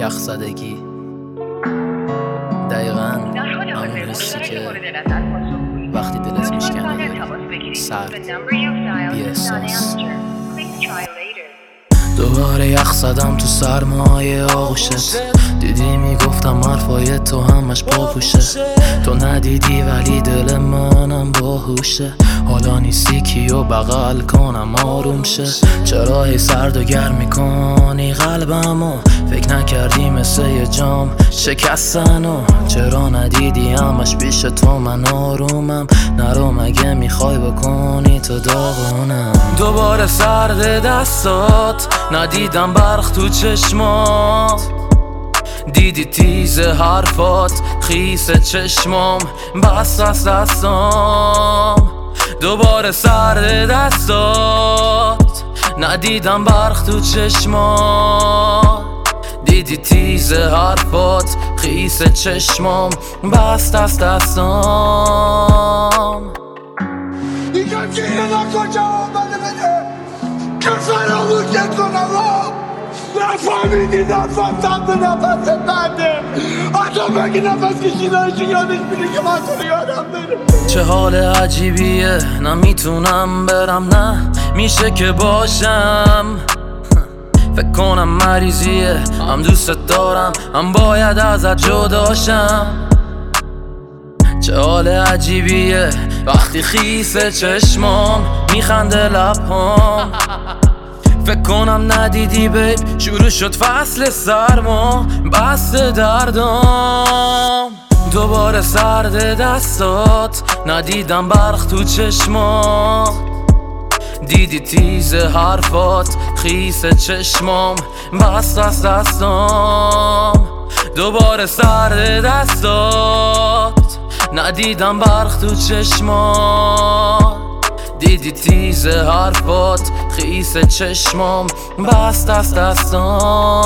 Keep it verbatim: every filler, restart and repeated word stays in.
یخزدگی دقیقاً همون حسی که وقتی دلت میشکنه سرد بی احساس. دوباره یخ زدم تو سرمایه آغوشت، دیدی میگفتم حرفای تو همش پاپوشه، تو ندیدی ولی دل منم باهوشه، حالا نیستی کیو بغل کنم آروم شه، چرا هی سرد و گرم میکنی قلبمو، فکر نکردی مثل یه جام شکستنو، چرا ندیدی همش پیش تو من آرومم، نرو مگه میخوای بکنی تو داغونم. دوباره سرد دستات، ندیدم برق تو چشمات، دیدی تیز حرفات خیس چشمام بست از دستام. دوباره سرد دستات، ندیدم برق تو چشمات، دیدی تیز حرفات خیس چشمام بست از دستام. دیگه که یه نکن جواب بده بده که فراموشت کنم نفهمیدی نفهمتم به نفس بنده، حتی بگی نفس کشیدنشو یادش میده که من تو رو یادم داره. چه حال عجیبیه، نمیتونم برم نه میشه که باشم، فکر کنم مریضیه، هم دوست دارم هم باید ازت جداشم. چه حال عجیبیه وقتی خیس چشمام میخنده لبهام، فکر کنم ندیدی بیب شروع شد فصل سرما بست دردام. دوباره سرد دستات، ندیدم برق تو چشمات، دیدی تیز حرفات خیس چشمام بست از دستام. دوباره سرد دستات، ندیدم برق تو چشمات، دیدی تیز حرفات خیس چشمام بست از دستام.